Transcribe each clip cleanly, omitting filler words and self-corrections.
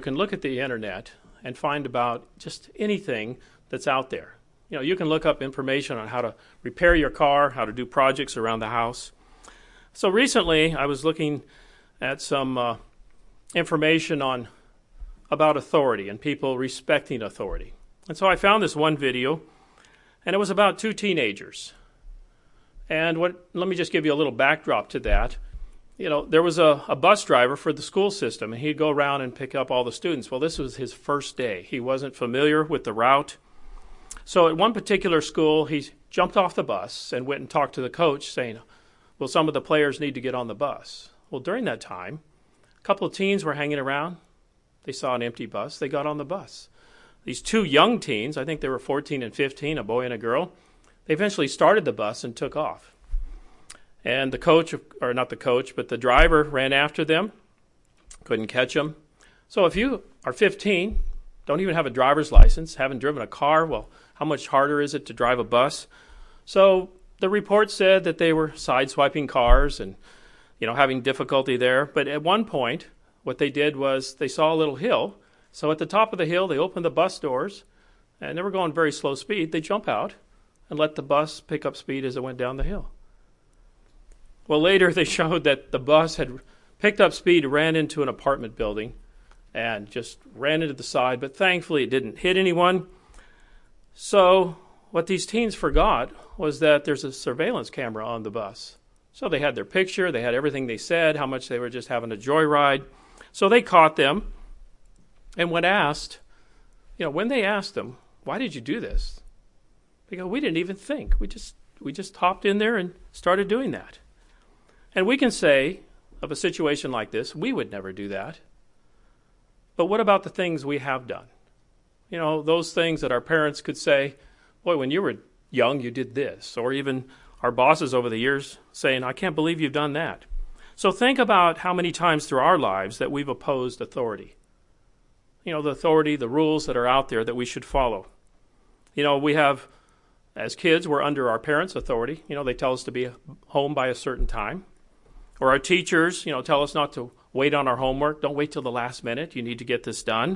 You can look at the internet and find about just anything that's out there. You can look up information on how to repair your car, how to do projects around the house. So recently, I was looking at some information about authority and people respecting authority. And so I found this one video, and it was about two teenagers. And let me just give you a little backdrop to that. There was a bus driver for the school system, and he'd go around and pick up all the students. Well, this was his first day. He wasn't familiar with the route. So at one particular school, he jumped off the bus and went and talked to the coach, saying, well, some of the players need to get on the bus. Well, during that time, a couple of teens were hanging around. They saw an empty bus. They got on the bus. These two young teens, I think they were 14 and 15, a boy and a girl, they eventually started the bus and took off. And the coach, or not the coach, but the driver ran after them, couldn't catch them. So if you are 15, don't even have a driver's license, haven't driven a car, well, how much harder is it to drive a bus? So the report said that they were sideswiping cars and, having difficulty there. But at one point, what they did was they saw a little hill. So at the top of the hill, they opened the bus doors, and they were going very slow speed. They jump out and let the bus pick up speed as it went down the hill. Well, later they showed that the bus had picked up speed, ran into an apartment building, and just ran into the side. But thankfully, it didn't hit anyone. So what these teens forgot was that there's a surveillance camera on the bus. So they had their picture, they had everything they said, how much they were just having a joyride. So they caught them. And when they asked them, why did you do this? They go, we didn't even think. We just hopped in there and started doing that. And we can say of a situation like this, we would never do that. But what about the things we have done? Those things that our parents could say, boy, when you were young, you did this. Or even our bosses over the years saying, I can't believe you've done that. So think about how many times through our lives that we've opposed authority. The authority, the rules that are out there that we should follow. We have, as kids, we're under our parents' authority. They tell us to be home by a certain time. Or our teachers, tell us not to wait on our homework. Don't wait till the last minute. You need to get this done.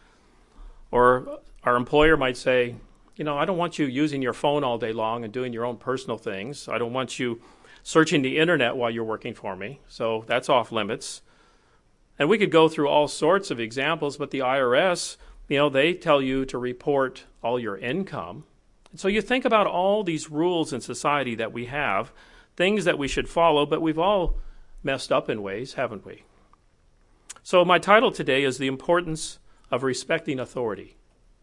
Or our employer might say, I don't want you using your phone all day long and doing your own personal things. I don't want you searching the internet while you're working for me. So that's off limits. And we could go through all sorts of examples, but the IRS, they tell you to report all your income. And so you think about all these rules in society that we have, things that we should follow, but we've all messed up in ways, haven't we? So my title today is The Importance of Respecting Authority.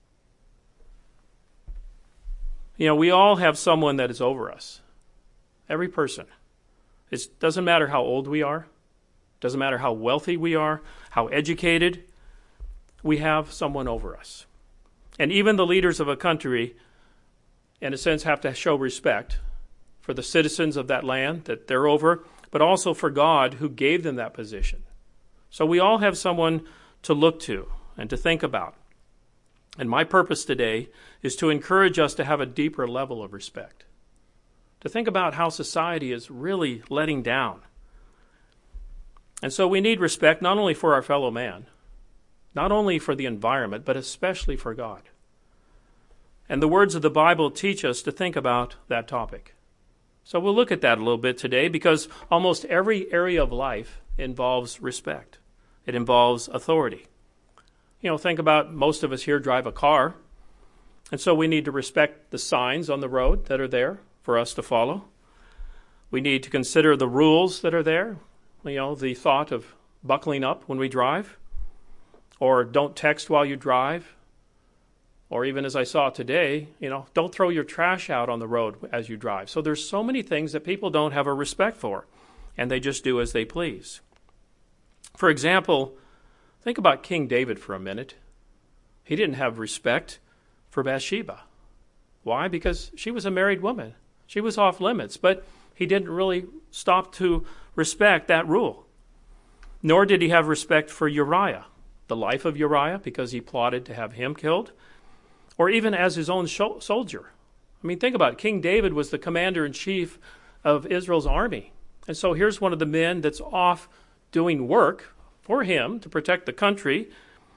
We all have someone that is over us. Every person. It doesn't matter how old we are. Doesn't matter how wealthy we are, how educated. We have someone over us. And even the leaders of a country, in a sense, have to show respect for the citizens of that land that they're over, but also for God who gave them that position. So we all have someone to look to and to think about. And my purpose today is to encourage us to have a deeper level of respect, to think about how society is really letting down. And so we need respect not only for our fellow man, not only for the environment, but especially for God. And the words of the Bible teach us to think about that topic. So we'll look at that a little bit today because almost every area of life involves respect. It involves authority. Think about most of us here drive a car, and so we need to respect the signs on the road that are there for us to follow. We need to consider the rules that are there, the thought of buckling up when we drive, or don't text while you drive, or even as I saw today, don't throw your trash out on the road as you drive. So there's so many things that people don't have a respect for, and they just do as they please. For example, think about King David for a minute. He didn't have respect for Bathsheba. Why? Because she was a married woman. She was off limits, but he didn't really stop to respect that rule. Nor did he have respect for Uriah, the life of Uriah, because he plotted to have him killed, or even as his own soldier. Think about it. King David was the commander-in-chief of Israel's army. And so here's one of the men that's off doing work for him to protect the country,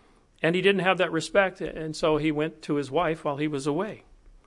And he didn't have that respect, and so he went to his wife while he was away.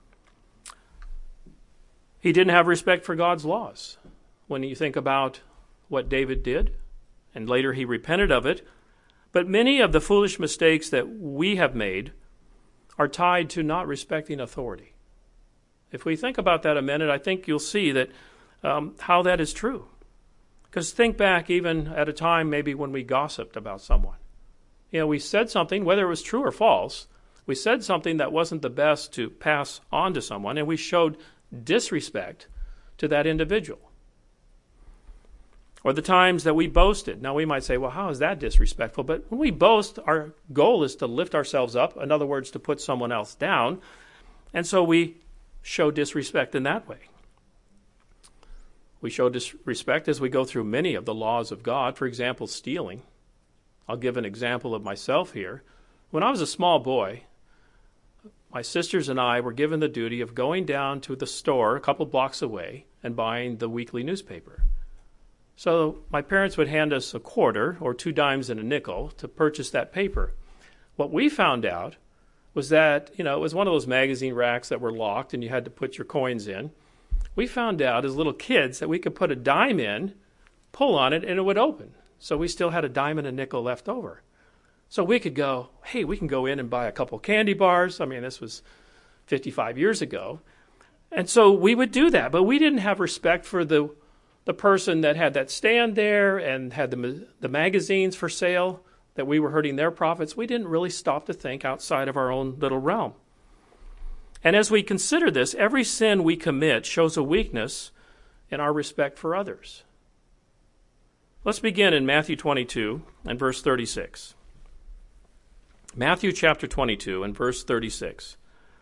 He didn't have respect for God's laws. When you think about what David did, and later he repented of it, but many of the foolish mistakes that we have made are tied to not respecting authority. If we think about that a minute, I think you'll see that how that is true. Because think back even at a time maybe when we gossiped about someone. We said something, whether it was true or false, we said something that wasn't the best to pass on to someone, and we showed disrespect to that individual. Or the times that we boasted. Now we might say, well, how is that disrespectful? But when we boast, our goal is to lift ourselves up. In other words, to put someone else down. And so we show disrespect in that way. We show disrespect as we go through many of the laws of God. For example, stealing. I'll give an example of myself here. When I was a small boy, my sisters and I were given the duty of going down to the store a couple blocks away and buying the weekly newspaper. So my parents would hand us a quarter or 2 dimes and a nickel to purchase that paper. What we found out was that, it was one of those magazine racks that were locked and you had to put your coins in. We found out as little kids that we could put a dime in, pull on it, and it would open. So we still had a dime and a nickel left over. So we could go, hey, we can go in and buy a couple candy bars. I mean, this was 55 years ago. And so we would do that, but we didn't have respect for the person that had that stand there and had the magazines for sale, that we were hurting their profits. We didn't really stop to think outside of our own little realm. And as we consider this, every sin we commit shows a weakness in our respect for others. Let's begin in Matthew 22 and verse 36. Matthew chapter 22 and verse 36.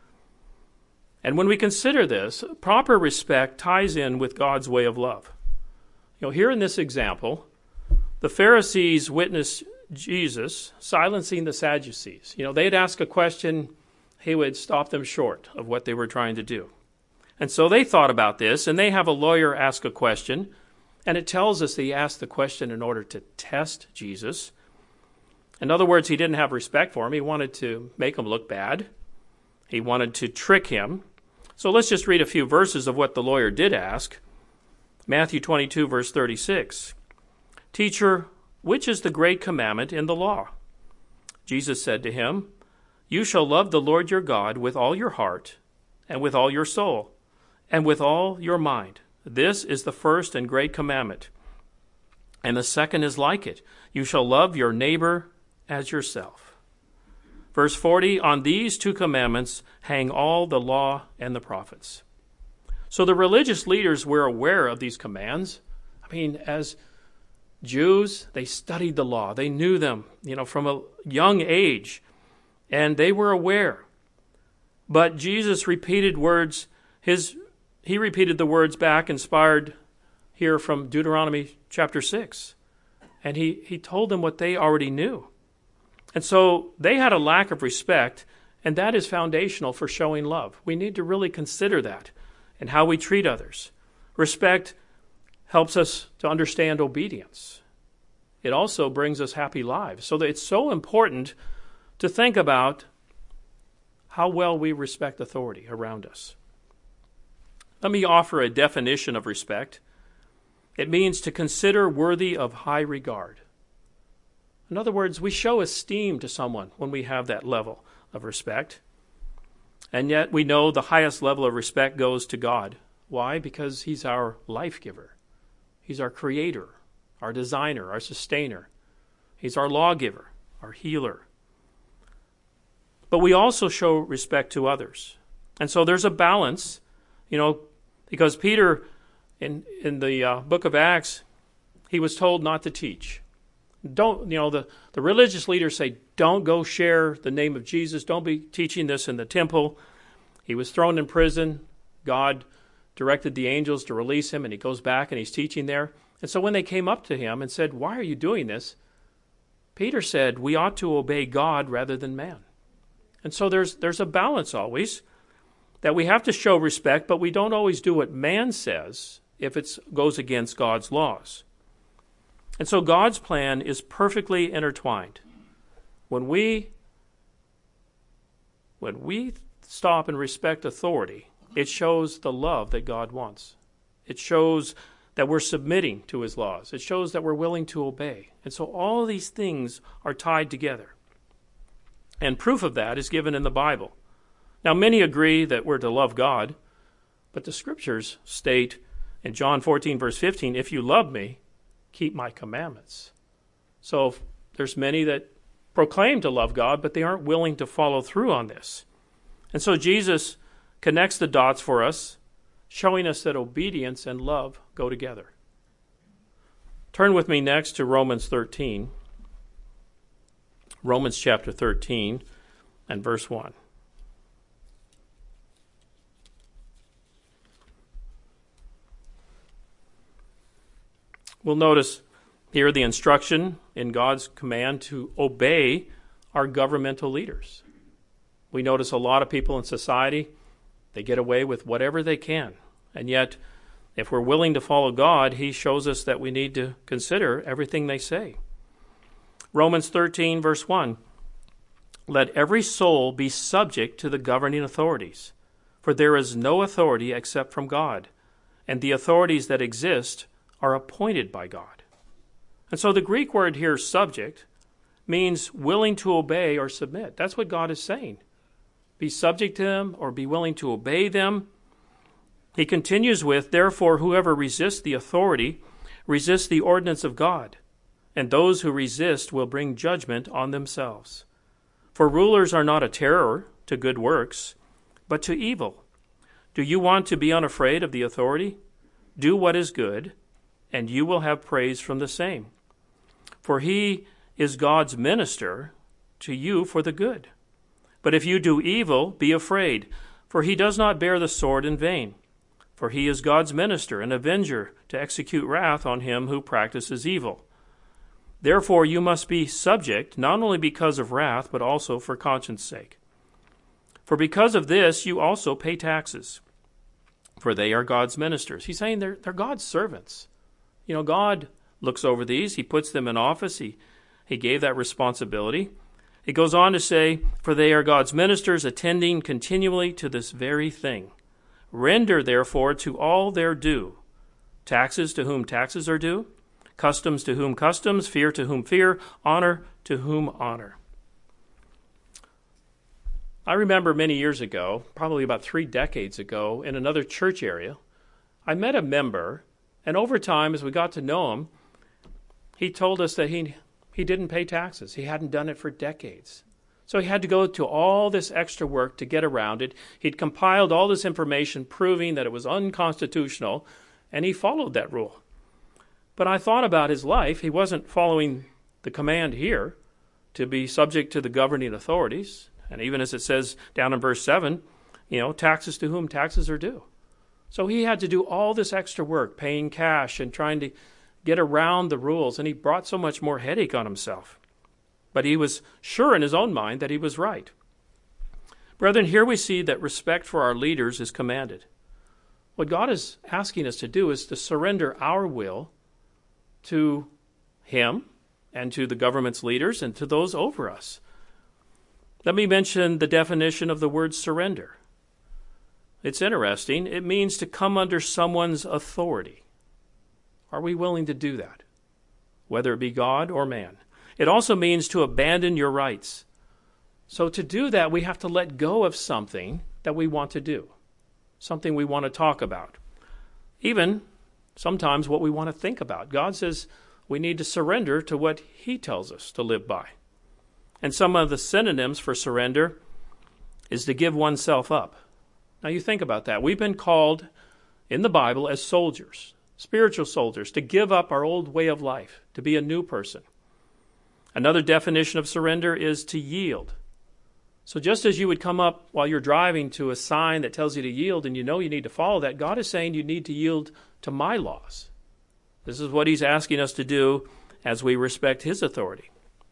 And when we consider this, proper respect ties in with God's way of love. Here in this example, the Pharisees witnessed Jesus silencing the Sadducees. They'd ask a question, he would stop them short of what they were trying to do. And so they thought about this, and they have a lawyer ask a question, and it tells us that he asked the question in order to test Jesus. In other words, he didn't have respect for him. He wanted to make him look bad. He wanted to trick him. So let's just read a few verses of what the lawyer did ask. Matthew 22, verse 36. Teacher, which is the great commandment in the law? Jesus said to him, You shall love the Lord your God with all your heart, and with all your soul, and with all your mind. This is the first and great commandment. And the second is like it. You shall love your neighbor as yourself. Verse 40, on these 2 commandments hang all the law and the prophets. So the religious leaders were aware of these commands. As Jews, they studied the law. They knew them, from a young age. And they were aware. But Jesus repeated words, he repeated the words back inspired here from Deuteronomy chapter 6. And he told them what they already knew. And so they had a lack of respect, and that is foundational for showing love. We need to really consider that and how we treat others. Respect helps us to understand obedience. It also brings us happy lives. So that it's so important to think about how well we respect authority around us. Let me offer a definition of respect. It means to consider worthy of high regard. In other words, we show esteem to someone when we have that level of respect. And yet we know the highest level of respect goes to God. Why? Because he's our life giver. He's our creator, our designer, our sustainer. He's our lawgiver, our healer. But we also show respect to others. And so there's a balance, because Peter, in the book of Acts, he was told not to teach. The religious leaders say, don't go share the name of Jesus. Don't be teaching this in the temple. He was thrown in prison. God directed the angels to release him, and he goes back and he's teaching there. And so when they came up to him and said, why are you doing this? Peter said, we ought to obey God rather than man. And so there's a balance always that we have to show respect, but we don't always do what man says if it goes against God's laws. And so God's plan is perfectly intertwined. When we when we stop and respect authority, it shows the love that God wants. It shows that we're submitting to his laws. It shows that we're willing to obey. And so all of these things are tied together. And proof of that is given in the Bible. Now, many agree that we're to love God, but the scriptures state in John 14, verse 15, if you love me, keep my commandments. So there's many that proclaim to love God, but they aren't willing to follow through on this. And so Jesus connects the dots for us, showing us that obedience and love go together. Turn with me next to Romans 13. Romans chapter 13 and verse 1. We'll notice here the instruction in God's command to obey our governmental leaders. We notice a lot of people in society, they get away with whatever they can. And yet, if we're willing to follow God, he shows us that we need to consider everything they say. Romans 13, verse 1, let every soul be subject to the governing authorities, for there is no authority except from God, and the authorities that exist are appointed by God. And so the Greek word here, subject, means willing to obey or submit. That's what God is saying. Be subject to them or be willing to obey them. He continues with, therefore, whoever resists the authority resists the ordinance of God, and those who resist will bring judgment on themselves. For rulers are not a terror to good works, but to evil. Do you want to be unafraid of the authority? Do what is good, and you will have praise from the same. For he is God's minister to you for the good. But if you do evil, be afraid, for he does not bear the sword in vain. For he is God's minister, an avenger, to execute wrath on him who practices evil. Therefore you must be subject, not only because of wrath, but also for conscience sake. For because of this you also pay taxes, for they are God's ministers. He's saying they're God's servants. You know, God looks over these. He puts them in office. He gave that responsibility. He goes on to say, for they are God's ministers, attending continually to this very thing. Render, therefore, to all their due. Taxes to whom taxes are due, customs to whom customs, fear to whom fear, honor to whom honor. I remember many years ago, probably about 3 decades ago, in another church area, I met a member, and over time, as we got to know him, he told us that he didn't pay taxes. He hadn't done it for decades. So he had to go to all this extra work to get around it. He'd compiled all this information proving that it was unconstitutional, and he followed that rule. But I thought about his life. He wasn't following the command here to be subject to the governing authorities. And even as it says down in verse 7, taxes to whom taxes are due. So he had to do all this extra work, paying cash and trying to get around the rules, and he brought so much more headache on himself. But he was sure in his own mind that he was right. Brethren, here we see that respect for our leaders is commanded. What God is asking us to do is to surrender our will to him and to the government's leaders and to those over us. Let me mention the definition of the word surrender. It's interesting. It means to come under someone's authority. Are we willing to do that, whether it be God or man? It also means to abandon your rights. So to do that, we have to let go of something that we want to do, something we want to talk about, even sometimes what we want to think about. God says we need to surrender to what he tells us to live by. And some of the synonyms for surrender is to give oneself up. Now you think about that. We've been called in the Bible as soldiers, spiritual soldiers, to give up our old way of life, to be a new person. Another definition of surrender is to yield. So just as you would come up while you're driving to a sign that tells you to yield and you know you need to follow that, God is saying you need to yield to my laws. This is what he's asking us to do as we respect his authority.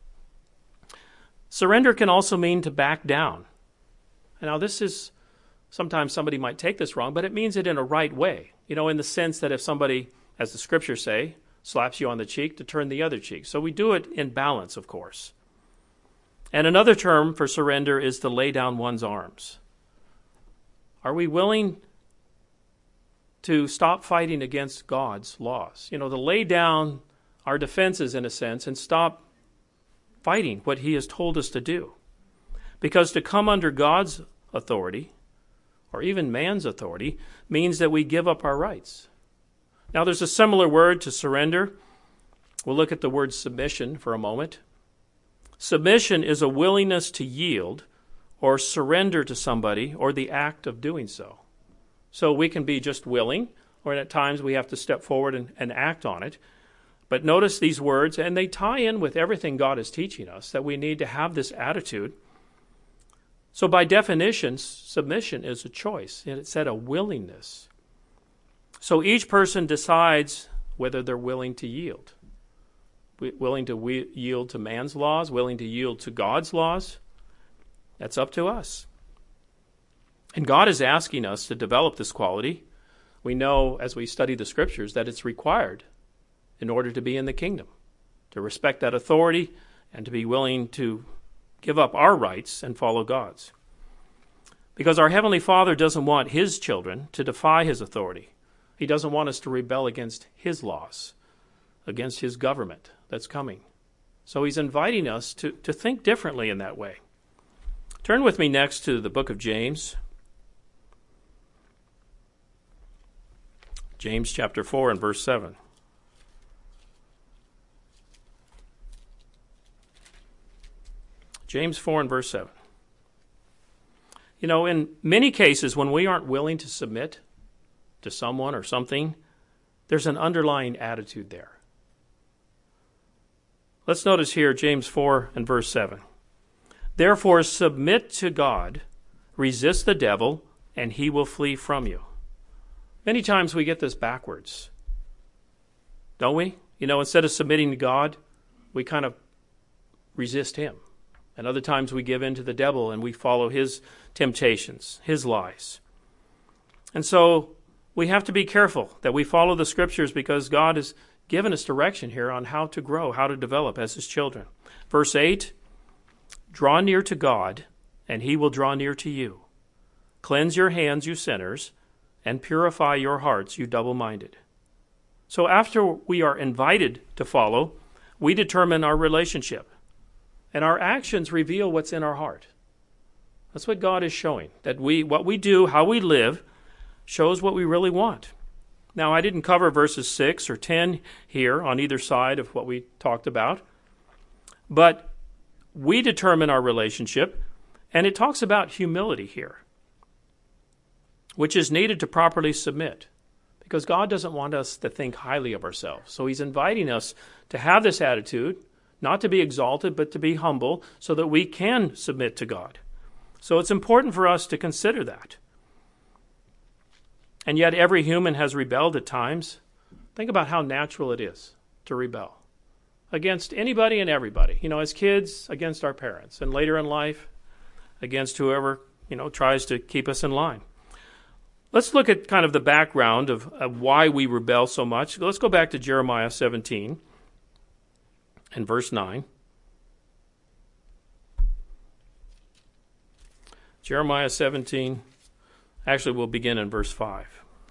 Surrender can also mean to back down. And now this is, sometimes somebody might take this wrong, but it means it in a right way. In the sense that if somebody, as the scriptures say, slaps you on the cheek, to turn the other cheek. So we do it in balance, of course. And another term for surrender is to lay down one's arms. Are we willing to stop fighting against God's laws? To lay down our defenses in a sense and stop fighting what he has told us to do. Because to come under God's authority, or even man's authority, means that we give up our rights. Now there's a similar word to surrender. We'll look at the word submission for a moment. Submission is a willingness to yield or surrender to somebody or the act of doing so. So we can be just willing, or at times we have to step forward and act on it. But notice these words, and they tie in with everything God is teaching us, that we need to have this attitude. So by definition, submission is a choice. And it said a willingness. So each person decides whether they're willing to yield. Willing to yield to man's laws, willing to yield to God's laws. That's up to us. And God is asking us to develop this quality. We know as we study the Scriptures that it's required in order to be in the kingdom, to respect that authority and to be willing to give up our rights and follow God's. Because our Heavenly Father doesn't want His children to defy His authority. He doesn't want us to rebel against His laws, against His government that's coming. So He's inviting us to think differently in that way. Turn with me next to the book of James. James chapter 4 and verse 7. James 4 and verse 7. In many cases when we aren't willing to submit to someone or something, there's an underlying attitude there. Let's notice here James 4 and verse 7. Therefore submit to God, resist the devil, and he will flee from you. Many times we get this backwards, don't we? Instead of submitting to God, we kind of resist him. And other times we give in to the devil and we follow his temptations, his lies. And so we have to be careful that we follow the Scriptures because God has given us direction here on how to grow, how to develop as His children. Verse 8, draw near to God, and He will draw near to you. Cleanse your hands, you sinners, and purify your hearts, you double-minded. So after we are invited to follow, we determine our relationship. And our actions reveal what's in our heart. That's what God is showing. That what we do, how we live, shows what we really want. Now, I didn't cover verses 6 or 10 here on either side of what we talked about. But we determine our relationship, and it talks about humility here, which is needed to properly submit. Because God doesn't want us to think highly of ourselves. So He's inviting us to have this attitude, not to be exalted, but to be humble, so that we can submit to God. So it's important for us to consider that. And yet every human has rebelled at times. Think about how natural it is to rebel against anybody and everybody. As kids, against our parents, and later in life, against whoever, tries to keep us in line. Let's look at kind of the background of why we rebel so much. Let's go back to Jeremiah 17. And verse 9. Jeremiah 17. Actually, we'll begin in verse 5.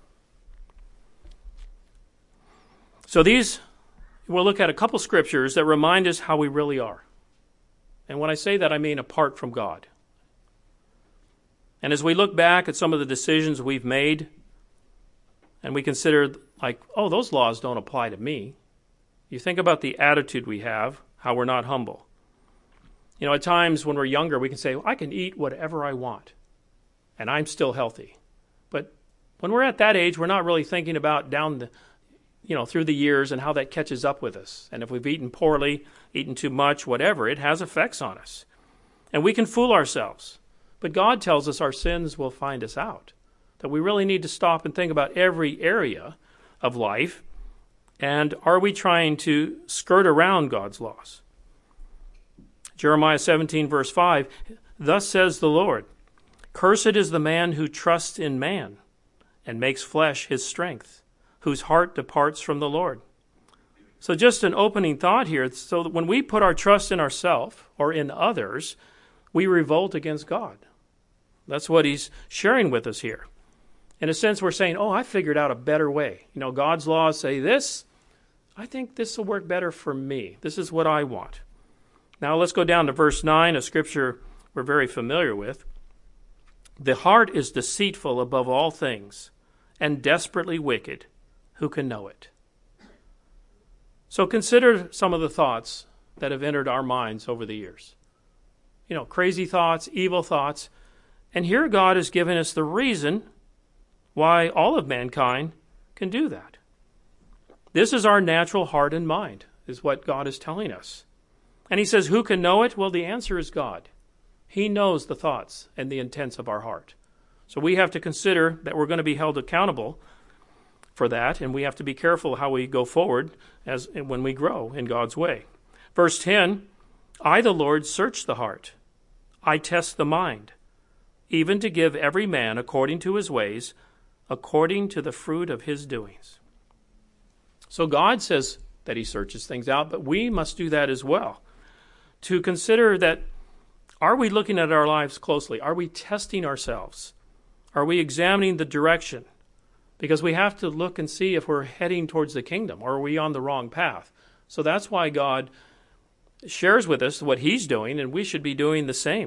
So we'll look at a couple scriptures that remind us how we really are. And when I say that, I mean apart from God. And as we look back at some of the decisions we've made, and we consider those laws don't apply to me. You think about the attitude we have, how we're not humble. At times when we're younger, we can say, I can eat whatever I want, and I'm still healthy. But when we're at that age, we're not really thinking about through the years and how that catches up with us. And if we've eaten poorly, eaten too much, whatever, it has effects on us. And we can fool ourselves. But God tells us our sins will find us out, that we really need to stop and think about every area of life. And are we trying to skirt around God's laws? Jeremiah 17, verse 5, thus says the Lord, cursed is the man who trusts in man and makes flesh his strength, whose heart departs from the Lord. So just an opening thought here. So that when we put our trust in ourselves or in others, we revolt against God. That's what he's sharing with us here. In a sense, we're saying, I figured out a better way. God's laws say this. I think this will work better for me. This is what I want. Now let's go down to verse 9, a scripture we're very familiar with. The heart is deceitful above all things and desperately wicked. Who can know it? So consider some of the thoughts that have entered our minds over the years. Crazy thoughts, evil thoughts. And here God has given us the reason why all of mankind can do that. This is our natural heart and mind, is what God is telling us. And he says, who can know it? Well, the answer is God. He knows the thoughts and the intents of our heart. So we have to consider that we're going to be held accountable for that, and we have to be careful how we go forward when we grow in God's way. Verse 10, I, the Lord, search the heart. I test the mind, even to give every man according to his ways, according to the fruit of his doings. So God says that he searches things out, but we must do that as well. To consider that, are we looking at our lives closely? Are we testing ourselves? Are we examining the direction? Because we have to look and see if we're heading towards the kingdom, or are we on the wrong path? So that's why God shares with us what he's doing, and we should be doing the same.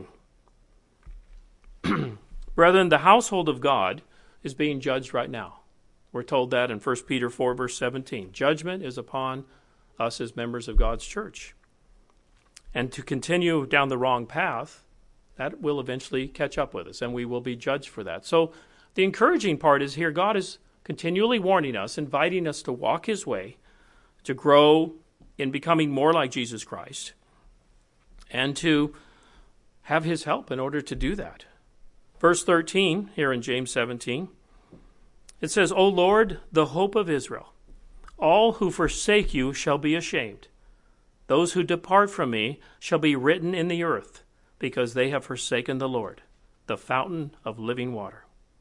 Brethren, the household of God is being judged right now. We're told that in 1 Peter 4, verse 17. Judgment is upon us as members of God's church. And to continue down the wrong path, that will eventually catch up with us, and we will be judged for that. So the encouraging part is here, God is continually warning us, inviting us to walk his way, to grow in becoming more like Jesus Christ, and to have his help in order to do that. Verse 13, here in James 17, it says, O Lord, the hope of Israel, all who forsake you shall be ashamed. Those who depart from me shall be written in the earth, because they have forsaken the Lord, the fountain of living water.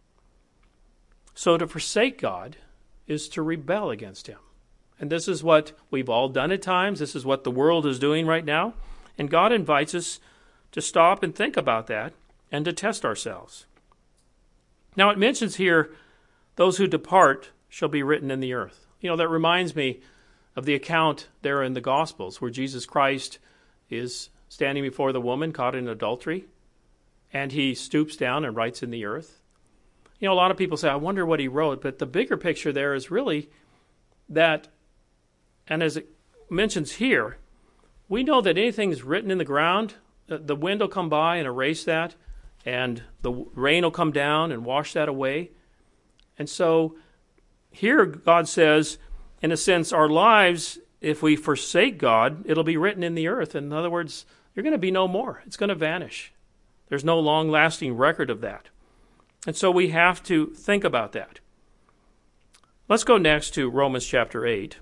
So to forsake God is to rebel against him. And this is what we've all done at times. This is what the world is doing right now. And God invites us to stop and think about that and to test ourselves. Now it mentions here, those who depart shall be written in the earth. That reminds me of the account there in the Gospels where Jesus Christ is standing before the woman caught in adultery, and he stoops down and writes in the earth. A lot of people say, I wonder what he wrote, but the bigger picture there is really that, and as it mentions here, we know that anything's written in the ground, the wind will come by and erase that, and the rain will come down and wash that away. And so here God says, in a sense, our lives, if we forsake God, it'll be written in the earth. In other words, you're going to be no more. It's going to vanish. There's no long-lasting record of that. And so we have to think about that. Let's go next to Romans chapter 8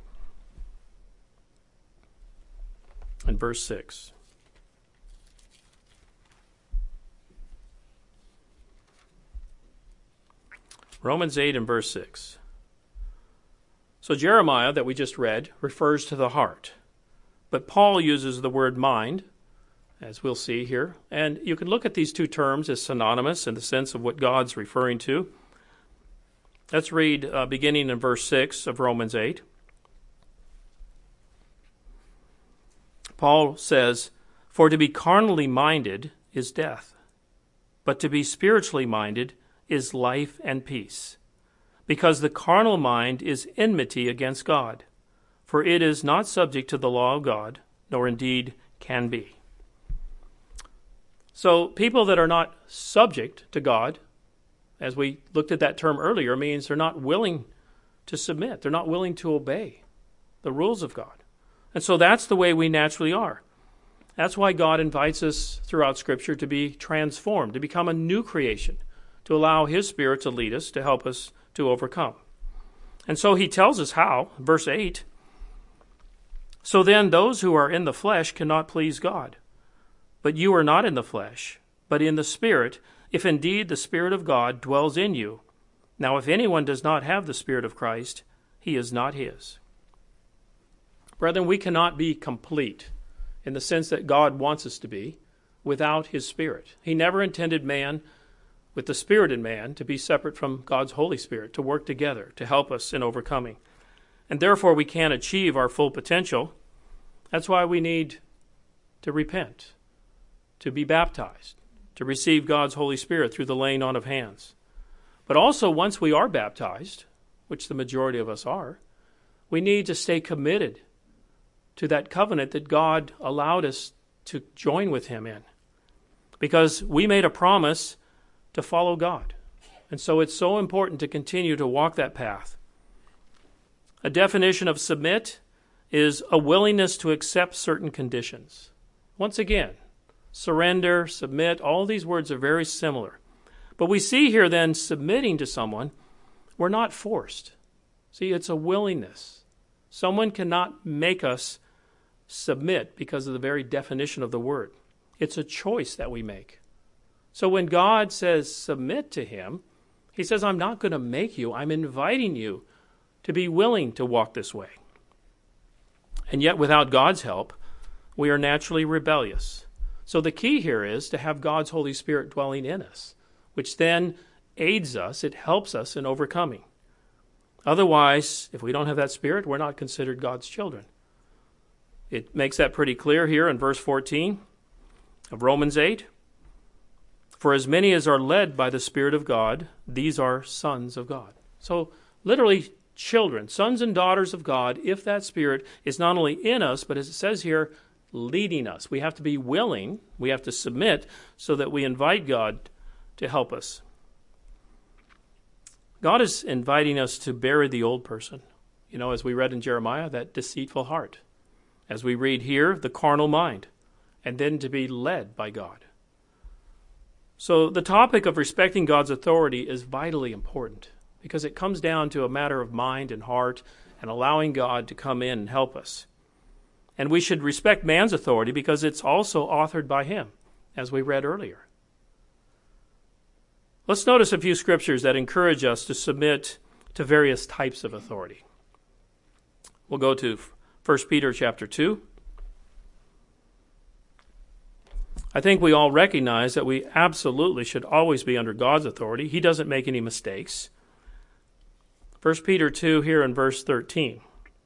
and verse 6. Romans 8 and verse 6. So Jeremiah, that we just read, refers to the heart. But Paul uses the word mind, as we'll see here. And you can look at these two terms as synonymous in the sense of what God's referring to. Let's read beginning in verse 6 of Romans 8. Paul says, For to be carnally minded is death, but to be spiritually minded is life and peace. Because the carnal mind is enmity against God, for it is not subject to the law of God, nor indeed can be. So people that are not subject to God, as we looked at that term earlier, means they're not willing to submit. They're not willing to obey the rules of God. And so that's the way we naturally are. That's why God invites us throughout Scripture to be transformed, to become a new creation, to allow His Spirit to lead us, to help us to overcome. And so He tells us how, verse 8, So then those who are in the flesh cannot please God. But you are not in the flesh, but in the Spirit, if indeed the Spirit of God dwells in you. Now if anyone does not have the Spirit of Christ, he is not His. Brethren, we cannot be complete in the sense that God wants us to be without his Spirit. He never intended man, with the Spirit in man, to be separate from God's Holy Spirit, to work together, to help us in overcoming. And therefore we can't achieve our full potential. That's why we need to repent, to be baptized, to receive God's Holy Spirit through the laying on of hands. But also, once we are baptized, which the majority of us are, we need to stay committed to that covenant that God allowed us to join with him in. Because we made a promise to follow God. And so it's so important to continue to walk that path. A definition of submit is a willingness to accept certain conditions. Once again, surrender, submit, all these words are very similar. But we see here then submitting to someone, we're not forced. See, it's a willingness. Someone cannot make us submit because of the very definition of the word. It's a choice that we make. So when God says submit to him, he says, I'm not going to make you. I'm inviting you to be willing to walk this way. And yet without God's help, we are naturally rebellious. So the key here is to have God's Holy Spirit dwelling in us, which then aids us, it helps us in overcoming. Otherwise, if we don't have that Spirit, we're not considered God's children. It makes that pretty clear here in verse 14 of Romans 8. For as many as are led by the Spirit of God, these are sons of God. So literally children, sons and daughters of God, if that Spirit is not only in us, but as it says here, leading us. We have to be willing, we have to submit so that we invite God to help us. God is inviting us to bury the old person. You know, as we read in Jeremiah, that deceitful heart. As we read here, the carnal mind. And then to be led by God. So the topic of respecting God's authority is vitally important because it comes down to a matter of mind and heart and allowing God to come in and help us. And we should respect man's authority because it's also authored by him, as we read earlier. Let's notice a few scriptures that encourage us to submit to various types of authority. We'll go to 1 Peter chapter 2. I think we all recognize that we absolutely should always be under God's authority. He doesn't make any mistakes. 1 Peter 2 here in verse 13.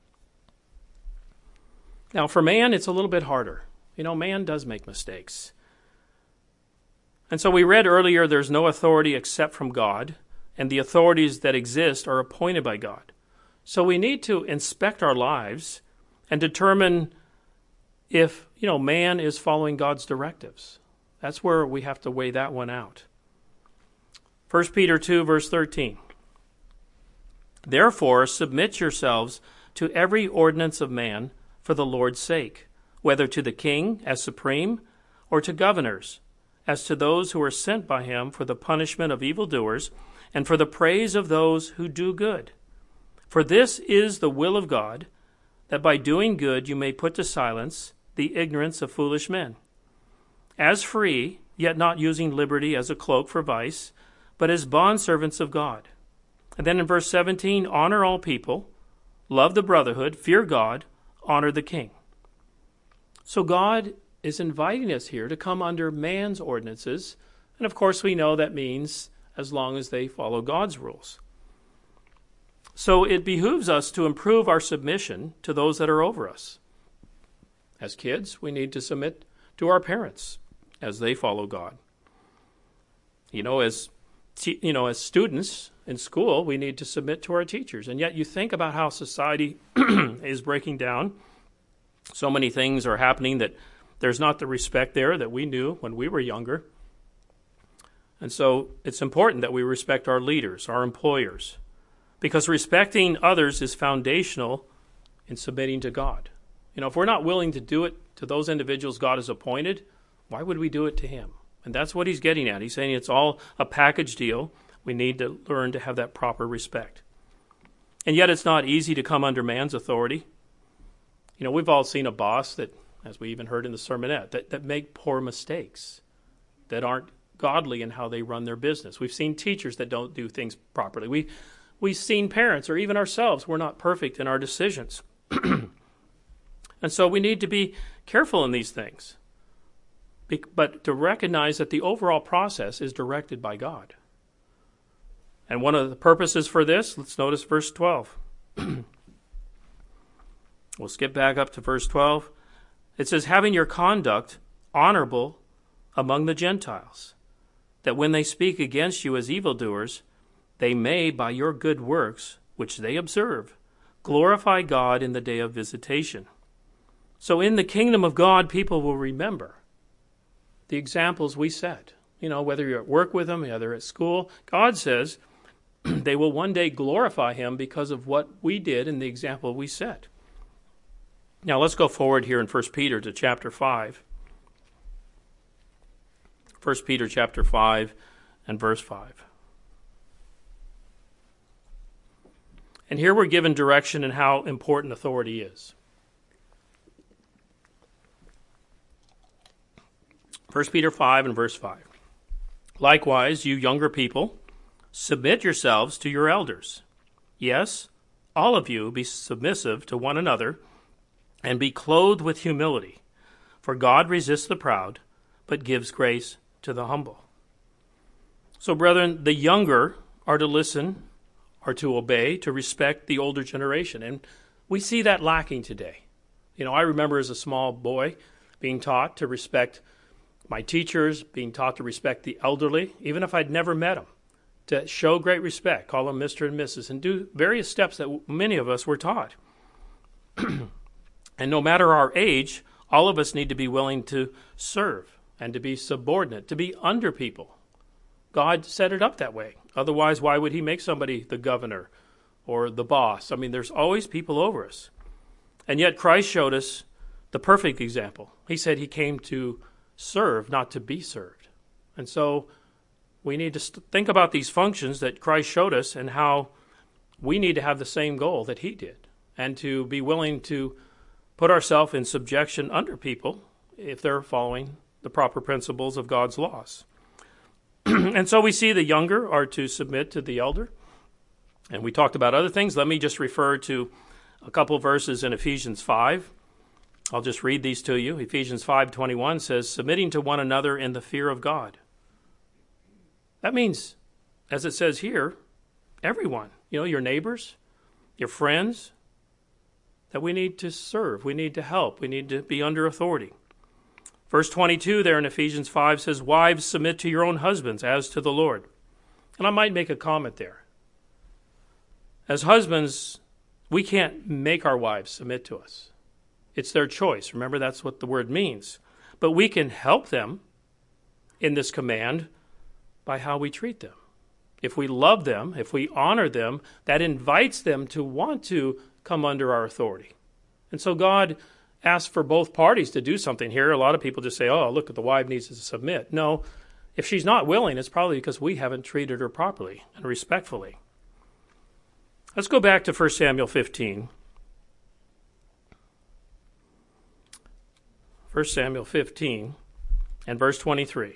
Now for man, it's a little bit harder. You know, man does make mistakes. And so we read earlier there's no authority except from God, and the authorities that exist are appointed by God. So we need to inspect our lives and determine if, man is following God's directives. That's where we have to weigh that one out. 1 Peter 2, verse 13. Therefore, submit yourselves to every ordinance of man for the Lord's sake, whether to the king as supreme or to governors, as to those who are sent by him for the punishment of evildoers and for the praise of those who do good. For this is the will of God, that by doing good you may put to silence the ignorance of foolish men. As free, yet not using liberty as a cloak for vice, but as bondservants of God. And then in verse 17, honor all people, love the brotherhood, fear God, honor the king. So God is inviting us here to come under man's ordinances, and of course we know that means as long as they follow God's rules. So it behooves us to improve our submission to those that are over us. As kids, we need to submit to our parents as they follow God. As students in school, we need to submit to our teachers. And yet you think about how society is breaking down. So many things are happening that there's not the respect there that we knew when we were younger. And so it's important that we respect our leaders, our employers, because respecting others is foundational in submitting to God. If we're not willing to do it to those individuals God has appointed, why would we do it to him? And that's what he's getting at. He's saying it's all a package deal. We need to learn to have that proper respect. And yet it's not easy to come under man's authority. We've all seen a boss that, as we even heard in the sermonette, that make poor mistakes, that aren't godly in how they run their business. We've seen teachers that don't do things properly. We've seen parents, or even ourselves, we're not perfect in our decisions. And so we need to be careful in these things, but to recognize that the overall process is directed by God. And one of the purposes for this, let's notice verse 12. We'll skip back up to verse 12. It says, having your conduct honorable among the Gentiles, that when they speak against you as evildoers, they may, by your good works, which they observe, glorify God in the day of visitation. So in the kingdom of God, people will remember the examples we set. You know, whether you're at work with them, whether at school, God says they will one day glorify him because of what we did and the example we set. Now let's go forward here in 1 Peter to chapter 5. 1 Peter chapter 5 and verse 5. And here we're given direction in how important authority is. 1 Peter 5 and verse 5. Likewise, you younger people, submit yourselves to your elders. Yes, all of you be submissive to one another, and be clothed with humility. For God resists the proud, but gives grace to the humble. So, brethren, the younger are to listen, are to obey, to respect the older generation. And we see that lacking today. You know, I remember as a small boy being taught to respect my teachers, being taught to respect the elderly, even if I'd never met them, to show great respect, call them Mr. and Mrs., and do various steps that many of us were taught. And no matter our age, all of us need to be willing to serve and to be subordinate, to be under people. God set it up that way. Otherwise, why would he make somebody the governor or the boss? I mean, there's always people over us. And yet Christ showed us the perfect example. He said he came to serve, not to be served. And so we need to think about these functions that Christ showed us and how we need to have the same goal that he did, and to be willing to put ourselves in subjection under people if they're following the proper principles of God's laws. And so we see the younger are to submit to the elder. And we talked about other things. Let me just refer to a couple of verses in Ephesians 5. I'll just read these to you. Ephesians 5:21 says, submitting to one another in the fear of God. That means, as it says here, everyone, you know, your neighbors, your friends, that we need to serve, we need to help, we need to be under authority. Verse 22 there in Ephesians 5 says, wives, submit to your own husbands as to the Lord. And I might make a comment there. As husbands, we can't make our wives submit to us. It's their choice. Remember, that's what the word means. But we can help them in this command by how we treat them. If we love them, if we honor them, that invites them to want to come under our authority. And so God asks for both parties to do something here. A lot of people just say, oh, look, the wife needs to submit. No, if she's not willing, it's probably because we haven't treated her properly and respectfully. Let's go back to 1 Samuel 15. 1 Samuel 15 and verse 23.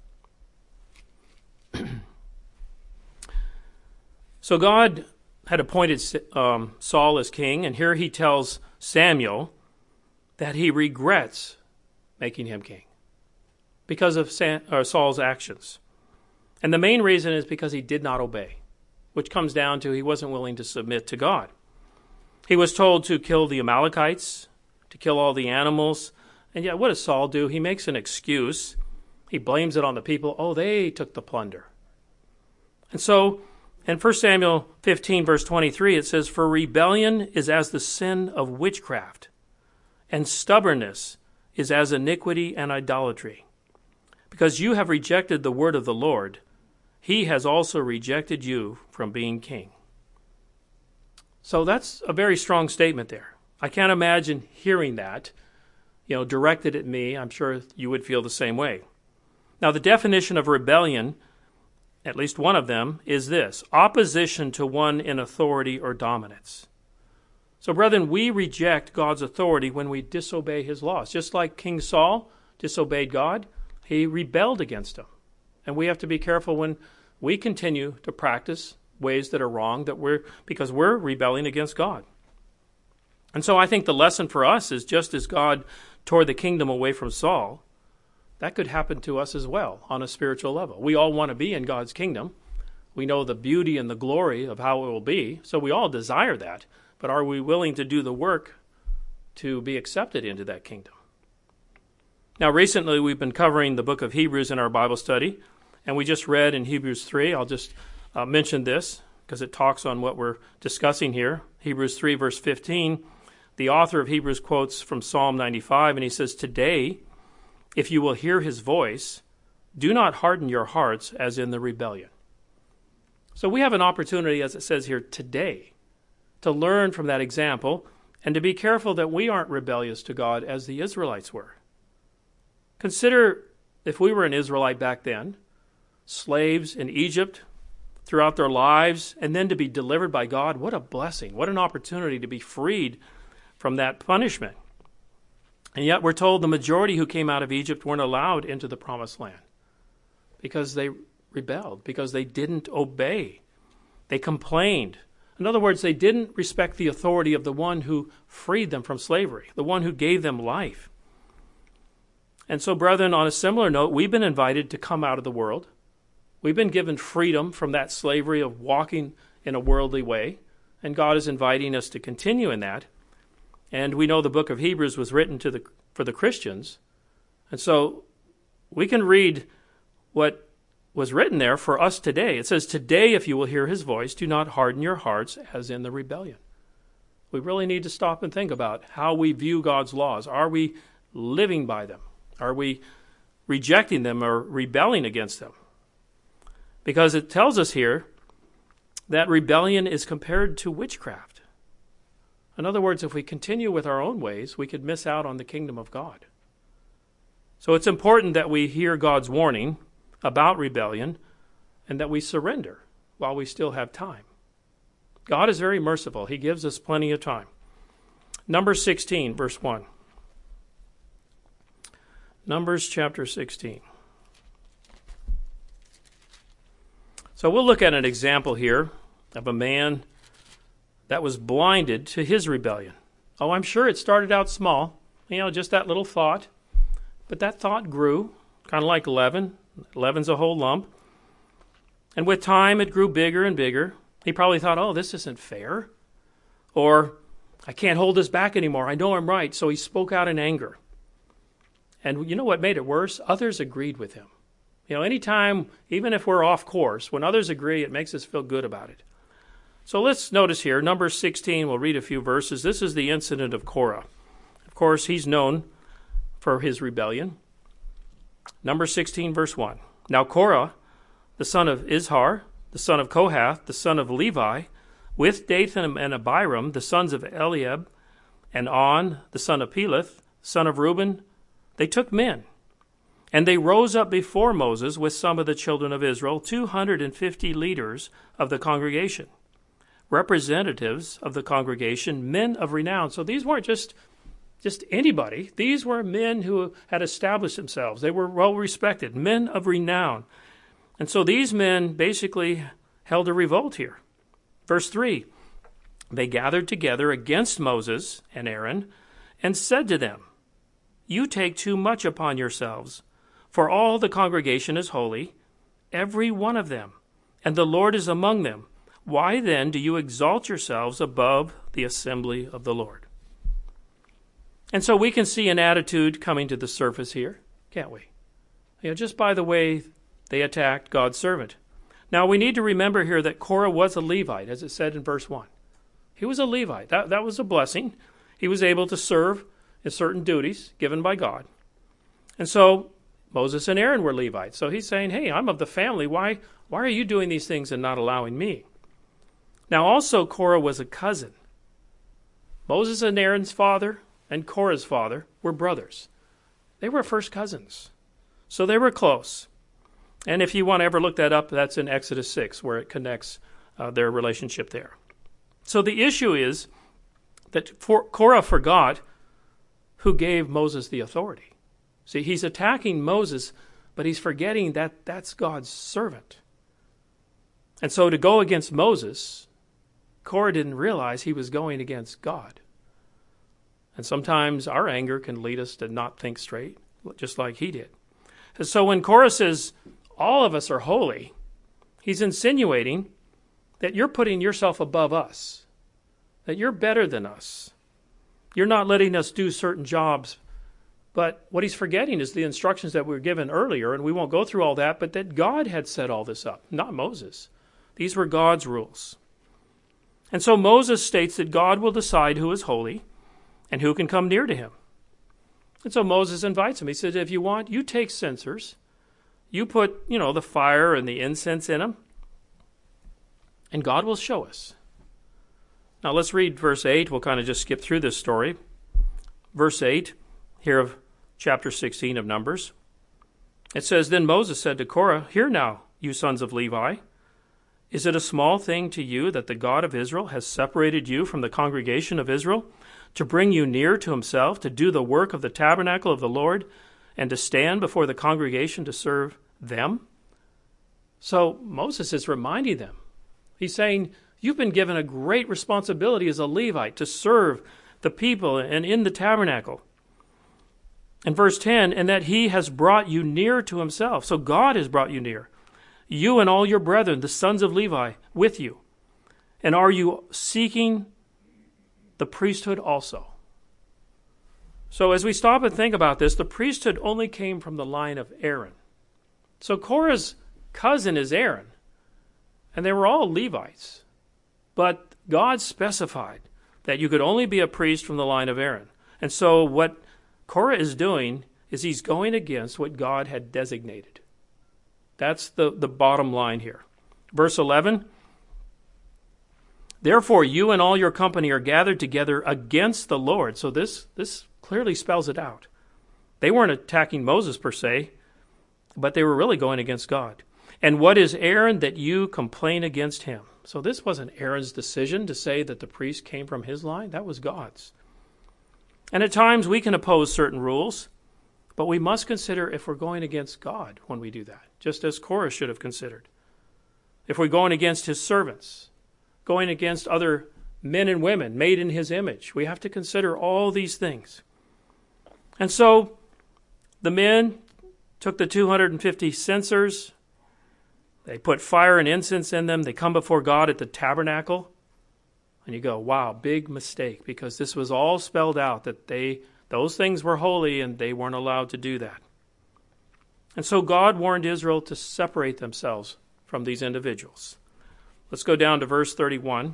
So God had appointed Saul as king, and here he tells Samuel that he regrets making him king because of Saul's actions. And the main reason is because he did not obey, which comes down to he wasn't willing to submit to God. He was told to kill the Amalekites, to kill all the animals, and yet what does Saul do? He makes an excuse. He blames it on the people. Oh, they took the plunder. And so in 1 Samuel 15, verse 23, it says, for rebellion is as the sin of witchcraft, and stubbornness is as iniquity and idolatry. Because you have rejected the word of the Lord, he has also rejected you from being king. So that's a very strong statement there. I can't imagine hearing that, directed at me. I'm sure you would feel the same way. Now, the definition of rebellion, at least one of them, is this: opposition to one in authority or dominance. So, brethren, we reject God's authority when we disobey his laws. Just like King Saul disobeyed God, he rebelled against him. And we have to be careful when we continue to practice ways that are wrong, because we're rebelling against God. And so I think the lesson for us is, just as God tore the kingdom away from Saul, that could happen to us as well on a spiritual level. We all want to be in God's kingdom. We know the beauty and the glory of how it will be, so we all desire that. But are we willing to do the work to be accepted into that kingdom? Now, recently we've been covering the book of Hebrews in our Bible study, and we just read in Hebrews 3. I'll just mention this because it talks on what we're discussing here. Hebrews 3, verse 15, the author of Hebrews quotes from Psalm 95, and he says, "Today, if you will hear his voice, do not harden your hearts as in the rebellion." So we have an opportunity, as it says here, today, to learn from that example and to be careful that we aren't rebellious to God as the Israelites were. Consider if we were an Israelite back then, slaves in Egypt throughout their lives, and then to be delivered by God. What a blessing. What an opportunity to be freed from that punishment. And yet we're told the majority who came out of Egypt weren't allowed into the promised land because they rebelled, because they didn't obey. They complained. In other words, they didn't respect the authority of the one who freed them from slavery, the one who gave them life. And so, brethren, on a similar note, we've been invited to come out of the world. We've been given freedom from that slavery of walking in a worldly way, and God is inviting us to continue in that. And we know the book of Hebrews was written for the Christians, and so we can read what was written there for us today. It says, "Today, if you will hear his voice, do not harden your hearts as in the rebellion." We really need to stop and think about how we view God's laws. Are we living by them? Are we rejecting them or rebelling against them? Because it tells us here that rebellion is compared to witchcraft. In other words, if we continue with our own ways, we could miss out on the kingdom of God. So it's important that we hear God's warning about rebellion and that we surrender while we still have time. God is very merciful. He gives us plenty of time. Numbers 16, verse 1. Numbers chapter 16. So we'll look at an example here of a man that was blinded to his rebellion. Oh, I'm sure it started out small, just that little thought. But that thought grew, kind of like leaven. Leaven's a whole lump. And with time, it grew bigger and bigger. He probably thought, oh, this isn't fair. Or, I can't hold this back anymore. I know I'm right. So he spoke out in anger. And you know what made it worse? Others agreed with him. Anytime, even if we're off course, when others agree, it makes us feel good about it. So let's notice here, Numbers 16, we'll read a few verses. This is the incident of Korah. Of course, he's known for his rebellion. Numbers 16, verse 1. Now Korah, the son of Izhar, the son of Kohath, the son of Levi, with Dathan and Abiram, the sons of Eliab, and On, the son of Peleth, son of Reuben, they took men. And they rose up before Moses with some of the children of Israel, 250 leaders of the congregation, representatives of the congregation, men of renown. So these weren't just anybody. These were men who had established themselves. They were well respected, men of renown. And so these men basically held a revolt here. Verse 3, they gathered together against Moses and Aaron and said to them, "You take too much upon yourselves, for all the congregation is holy, every one of them, and the Lord is among them. Why then do you exalt yourselves above the assembly of the Lord?" And so we can see an attitude coming to the surface here, can't we? Just by the way they attacked God's servant. Now we need to remember here that Korah was a Levite, as it said in verse 1. He was a Levite. That was a blessing. He was able to serve in certain duties given by God. And so Moses and Aaron were Levites. So he's saying, hey, I'm of the family. Why are you doing these things and not allowing me? Now also Korah was a cousin. Moses and Aaron's father and Korah's father were brothers. They were first cousins. So they were close. And if you want to ever look that up, that's in Exodus 6, where it connects their relationship there. So the issue is that Korah forgot who gave Moses the authority. See, he's attacking Moses, but he's forgetting that that's God's servant. And so to go against Moses, Korah didn't realize he was going against God. And sometimes our anger can lead us to not think straight, just like he did. And so when Korah says, all of us are holy, he's insinuating that you're putting yourself above us, that you're better than us. You're not letting us do certain jobs. But what he's forgetting is the instructions that we were given earlier, and we won't go through all that, but that God had set all this up, not Moses. These were God's rules. And so Moses states that God will decide who is holy and who can come near to him. And so Moses invites him. He says, if you want, you take censers. You put, the fire and the incense in them, and God will show us. Now let's read verse 8. We'll kind of just skip through this story. Verse 8 here of chapter 16 of Numbers. It says, Then Moses said to Korah, Hear now, you sons of Levi. Is it a small thing to you that the God of Israel has separated you from the congregation of Israel to bring you near to himself, to do the work of the tabernacle of the Lord, and to stand before the congregation to serve them? So Moses is reminding them. He's saying, you've been given a great responsibility as a Levite to serve the people and in the tabernacle. In verse 10, and that he has brought you near to himself. So God has brought you near. You and all your brethren, the sons of Levi, with you. And are you seeking the priesthood also? So as we stop and think about this, the priesthood only came from the line of Aaron. So Korah's cousin is Aaron. And they were all Levites. But God specified that you could only be a priest from the line of Aaron. And so what Korah is doing is he's going against what God had designated. That's the bottom line here. Verse 11, Therefore you and all your company are gathered together against the Lord. So this clearly spells it out. They weren't attacking Moses per se, but they were really going against God. And what is Aaron that you complain against him? So this wasn't Aaron's decision to say that the priest came from his line. That was God's. And at times we can oppose certain rules, but we must consider if we're going against God when we do that, just as Korah should have considered. If we're going against his servants, going against other men and women made in his image, we have to consider all these things. And so the men took the 250 censers. They put fire and incense in them. They come before God at the tabernacle. And you go, wow, big mistake, because this was all spelled out that those things were holy and they weren't allowed to do that. And so God warned Israel to separate themselves from these individuals. Let's go down to verse 31.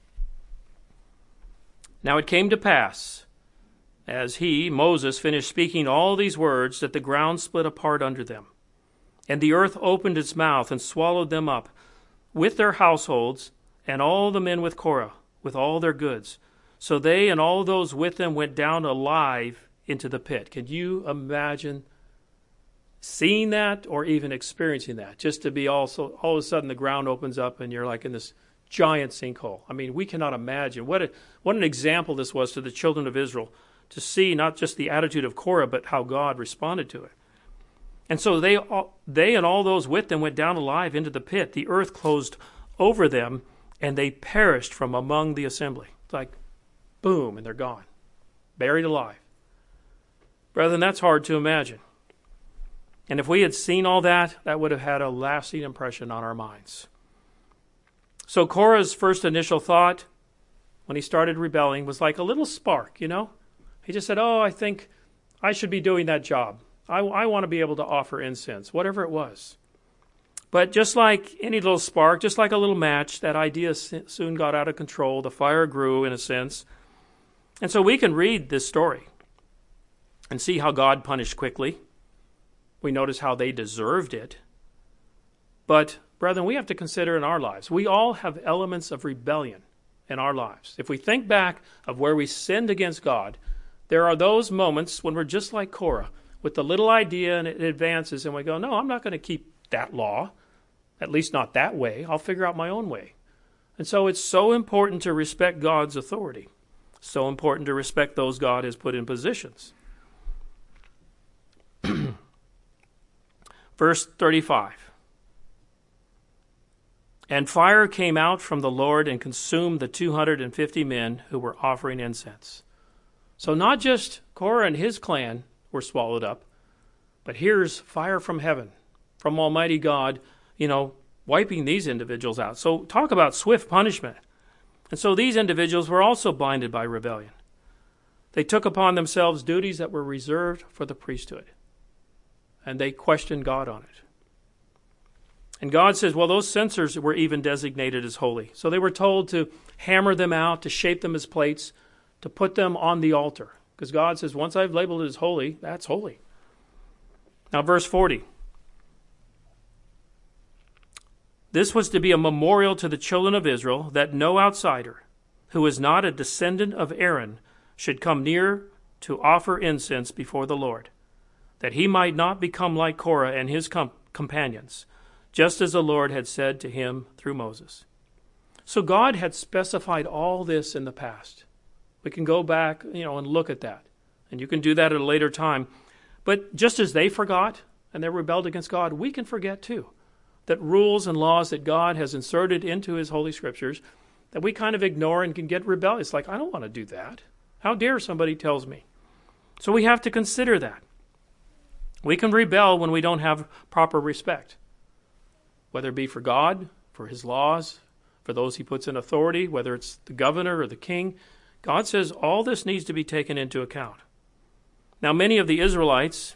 Now it came to pass, as he, Moses, finished speaking all these words, that the ground split apart under them. And the earth opened its mouth and swallowed them up, with their households, and all the men with Korah, with all their goods. So they and all those with them went down alive into the pit. Can you imagine seeing that or even experiencing that? Just to be all of a sudden the ground opens up and you're like in this giant sinkhole. I mean, we cannot imagine what an example this was to the children of Israel, to see not just the attitude of Korah, but how God responded to it. And so they and all those with them went down alive into the pit. The earth closed over them, and they perished from among the assembly. It's like, boom, and they're gone, buried alive. Brethren, that's hard to imagine. And if we had seen all that, that would have had a lasting impression on our minds. So Korah's first initial thought when he started rebelling was like a little spark, He just said, I think I should be doing that job. I want to be able to offer incense, whatever it was. But just like any little spark, just like a little match, that idea soon got out of control. The fire grew, in a sense. And so we can read this story and see how God punished quickly. We notice how they deserved it. But, brethren, we have to consider in our lives, we all have elements of rebellion in our lives. If we think back of where we sinned against God, there are those moments when we're just like Korah, with the little idea and it advances, and we go, no, I'm not going to keep that law, at least not that way. I'll figure out my own way. And so it's so important to respect God's authority. So important to respect those God has put in positions. Verse 35. And fire came out from the Lord and consumed the 250 men who were offering incense. So not just Korah and his clan were swallowed up, but here's fire from heaven, from Almighty God, wiping these individuals out. So talk about swift punishment. And so these individuals were also blinded by rebellion. They took upon themselves duties that were reserved for the priesthood. And they questioned God on it. And God says, well, those censers were even designated as holy. So they were told to hammer them out, to shape them as plates, to put them on the altar. Because God says, once I've labeled it as holy, that's holy. Now, verse 40. This was to be a memorial to the children of Israel, that no outsider, who is not a descendant of Aaron, should come near to offer incense before the Lord, that he might not become like Korah and his companions, just as the Lord had said to him through Moses. So God had specified all this in the past. We can go back, and look at that. And you can do that at a later time. But just as they forgot and they rebelled against God, we can forget too. That rules and laws that God has inserted into his holy scriptures that we kind of ignore and can get rebellious. Like, I don't want to do that. How dare somebody tells me? So we have to consider that. We can rebel when we don't have proper respect, whether it be for God, for his laws, for those he puts in authority, whether it's the governor or the king. God says all this needs to be taken into account. Now, many of the Israelites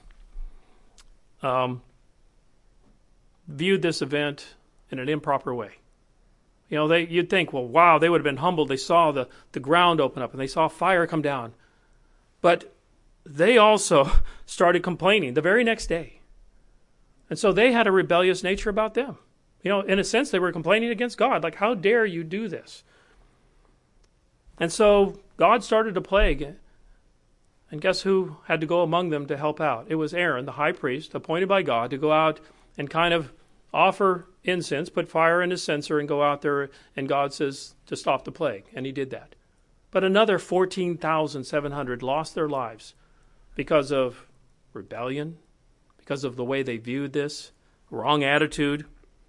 viewed this event in an improper way. You'd think, well, wow, they would have been humbled. They saw the ground open up and they saw fire come down. But they also started complaining the very next day. And so they had a rebellious nature about them. In a sense, they were complaining against God. Like, how dare you do this? And so God started a plague. And guess who had to go among them to help out? It was Aaron, the high priest, appointed by God to go out and kind of offer incense, put fire in his censer and go out there. And God says to stop the plague. And he did that. But another 14,700 lost their lives because of rebellion, because of the way they viewed this, wrong attitude.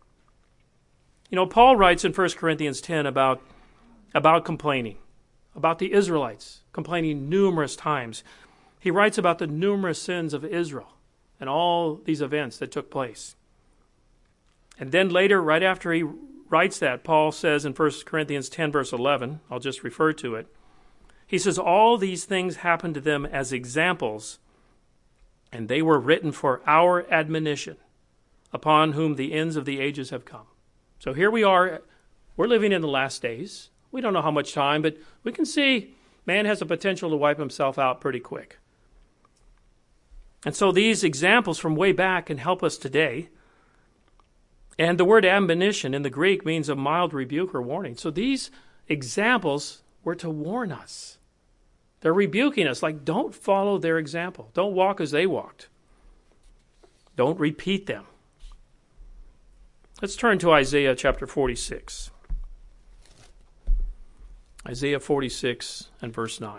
Paul writes in 1 Corinthians 10 about complaining, about the Israelites complaining numerous times. He writes about the numerous sins of Israel and all these events that took place. And then later, right after he writes that, Paul says in 1 Corinthians 10, verse 11, I'll just refer to it. He says, all these things happened to them as examples, and they were written for our admonition, upon whom the ends of the ages have come. So here we are. We're living in the last days. We don't know how much time, but we can see man has a potential to wipe himself out pretty quick. And so these examples from way back can help us today. And the word admonition in the Greek means a mild rebuke or warning. So these examples were to warn us. They're rebuking us, like, don't follow their example. Don't walk as they walked. Don't repeat them. Let's turn to Isaiah chapter 46. Isaiah 46 and verse 9.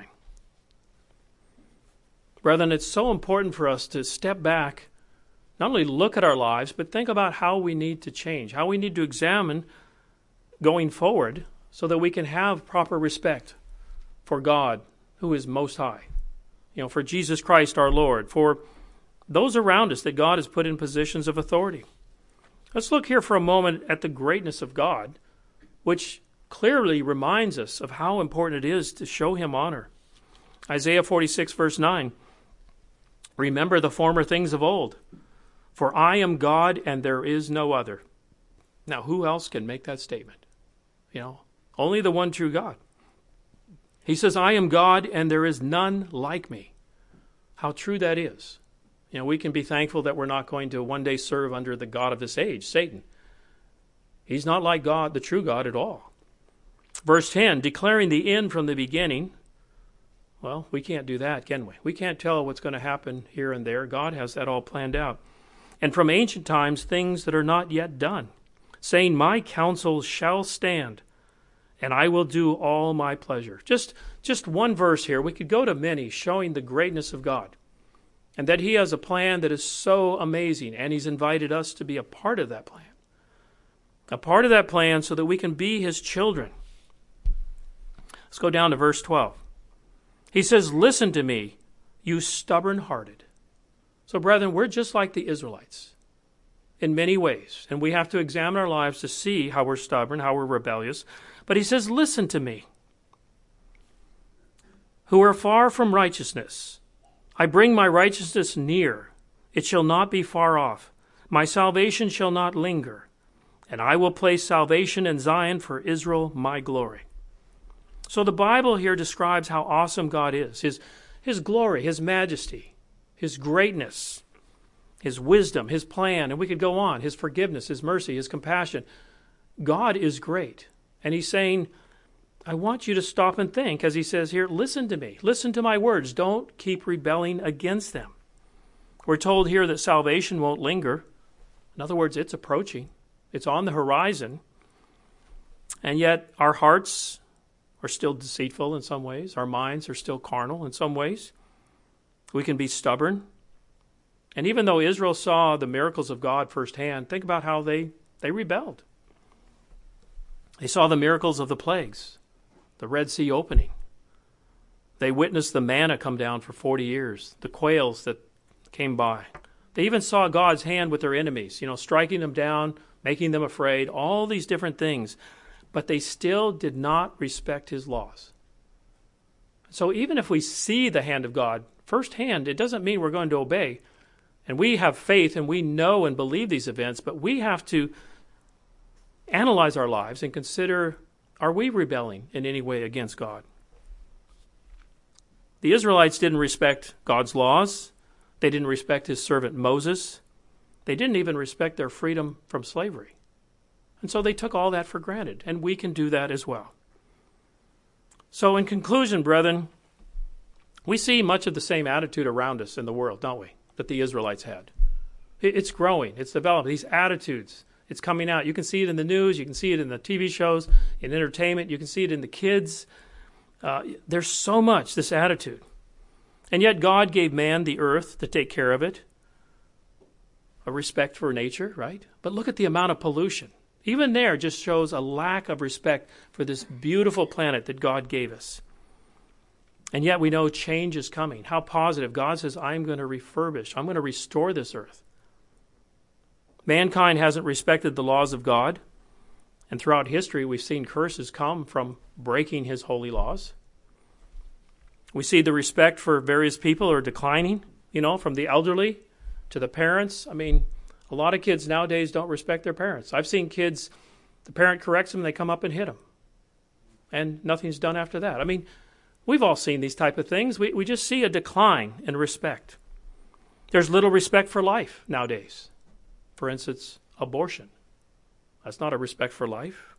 Brethren, it's so important for us to step back, not only look at our lives, but think about how we need to change, how we need to examine going forward so that we can have proper respect for God, who is most high, for Jesus Christ our Lord, for those around us that God has put in positions of authority. Let's look here for a moment at the greatness of God, which clearly reminds us of how important it is to show him honor. Isaiah 46, verse 9. Remember the former things of old, for I am God and there is no other. Now, who else can make that statement? Only the one true God. He says, I am God and there is none like me. How true that is. We can be thankful that we're not going to one day serve under the god of this age, Satan. He's not like God, the true God, at all. Verse 10, declaring the end from the beginning. Well, we can't do that, can we? We can't tell what's going to happen here and there. God has that all planned out. And from ancient times, things that are not yet done, saying, my counsel shall stand, and I will do all my pleasure. Just one verse here. We could go to many showing the greatness of God and that he has a plan that is so amazing, and he's invited us to be a part of that plan. A part of that plan so that we can be his children. Let's go down to verse 12. He says, listen to me, you stubborn-hearted. So, brethren, we're just like the Israelites in many ways, and we have to examine our lives to see how we're stubborn, how we're rebellious. But he says, listen to me, who are far from righteousness. I bring my righteousness near. It shall not be far off. My salvation shall not linger. And I will place salvation in Zion for Israel, my glory. So the Bible here describes how awesome God is, his glory, his majesty, his greatness, his wisdom, his plan, and we could go on, his forgiveness, his mercy, his compassion. God is great. And he's saying, I want you to stop and think, as he says here, listen to me, listen to my words. Don't keep rebelling against them. We're told here that salvation won't linger. In other words, it's approaching. It's on the horizon. And yet our hearts are still deceitful in some ways. Our minds are still carnal in some ways. We can be stubborn. And even though Israel saw the miracles of God firsthand, think about how they rebelled. They saw the miracles of the plagues, the Red Sea opening. They witnessed the manna come down for 40 years, the quails that came by. They even saw God's hand with their enemies, striking them down, making them afraid, all these different things. But they still did not respect his laws. So even if we see the hand of God firsthand, it doesn't mean we're going to obey. And we have faith and we know and believe these events, but we have to analyze our lives and consider, are we rebelling in any way against God? The Israelites didn't respect God's laws. They didn't respect his servant Moses. They didn't even respect their freedom from slavery. And so they took all that for granted, and we can do that as well. So in conclusion, brethren, we see much of the same attitude around us in the world, don't we, that the Israelites had. It's growing. It's developing. These attitudes, it's coming out. You can see it in the news. You can see it in the TV shows, in entertainment. You can see it in the kids. There's so much, this attitude. And yet God gave man the earth to take care of it. A respect for nature, right? But look at the amount of pollution. Even there just shows a lack of respect for this beautiful planet that God gave us. And yet we know change is coming. How positive. God says, I'm going to refurbish. I'm going to restore this earth. Mankind hasn't respected the laws of God. And throughout history, we've seen curses come from breaking his holy laws. We see the respect for various people are declining, from the elderly to the parents. I mean, a lot of kids nowadays don't respect their parents. I've seen kids, the parent corrects them, they come up and hit them. And nothing's done after that. I mean, we've all seen these type of things. We just see a decline in respect. There's little respect for life nowadays. For instance, abortion. That's not a respect for life.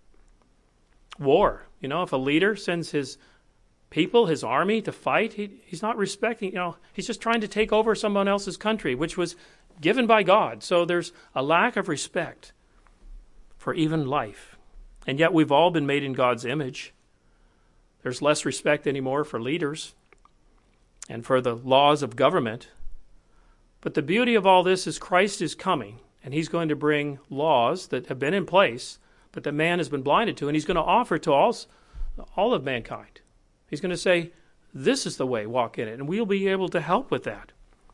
War. If a leader sends his people, his army to fight, he's not respecting, he's just trying to take over someone else's country, which was given by God. So there's a lack of respect for even life. And yet we've all been made in God's image. There's less respect anymore for leaders and for the laws of government. But the beauty of all this is Christ is coming, and he's going to bring laws that have been in place, but that man has been blinded to, and he's going to offer to all of mankind. He's going to say, this is the way, walk in it, and we'll be able to help with that.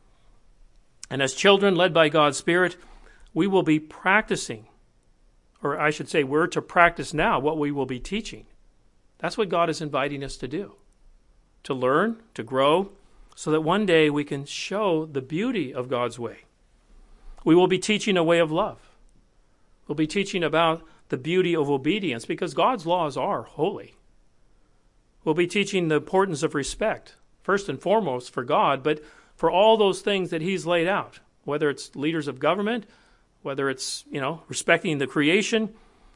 And as children led by God's Spirit, we will be practicing, or I should say we're to practice now what we will be teaching. That's what God is inviting us to do, to learn, to grow, so that one day we can show the beauty of God's way. We will be teaching a way of love. We'll be teaching about the beauty of obedience because God's laws are holy. We'll be teaching the importance of respect, first and foremost for God, but for all those things that he's laid out, whether it's leaders of government, whether it's, respecting the creation.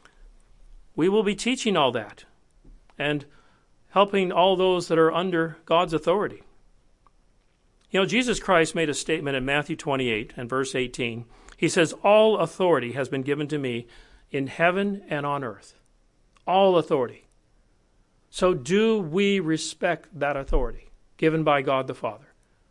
We will be teaching all that and helping all those that are under God's authority. Jesus Christ made a statement in Matthew 28 and verse 18. He says, all authority has been given to me in heaven and on earth. All authority. So do we respect that authority given by God the Father?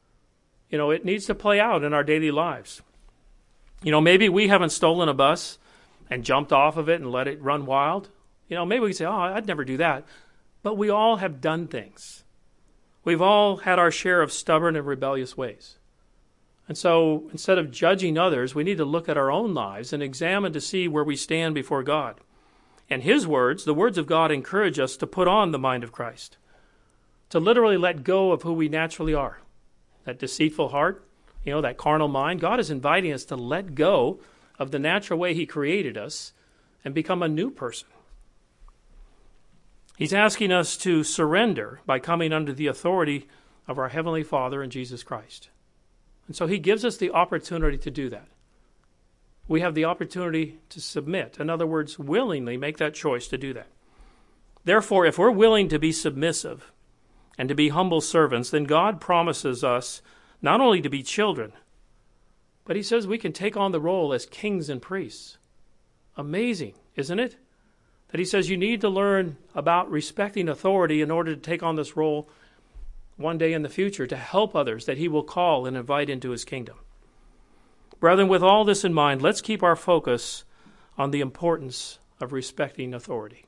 It needs to play out in our daily lives. Maybe we haven't stolen a bus and jumped off of it and let it run wild. Maybe we say, I'd never do that. But we all have done things. We've all had our share of stubborn and rebellious ways. And so instead of judging others, we need to look at our own lives and examine to see where we stand before God. And His words, the words of God, encourage us to put on the mind of Christ, to literally let go of who we naturally are. That deceitful heart, that carnal mind. God is inviting us to let go of the natural way He created us and become a new person. He's asking us to surrender by coming under the authority of our Heavenly Father and Jesus Christ. And so He gives us the opportunity to do that. We have the opportunity to submit. In other words, willingly make that choice to do that. Therefore, if we're willing to be submissive and to be humble servants, then God promises us not only to be children, but He says we can take on the role as kings and priests. Amazing, isn't it? That He says you need to learn about respecting authority in order to take on this role one day in the future to help others that He will call and invite into His kingdom. Brethren, with all this in mind, let's keep our focus on the importance of respecting authority.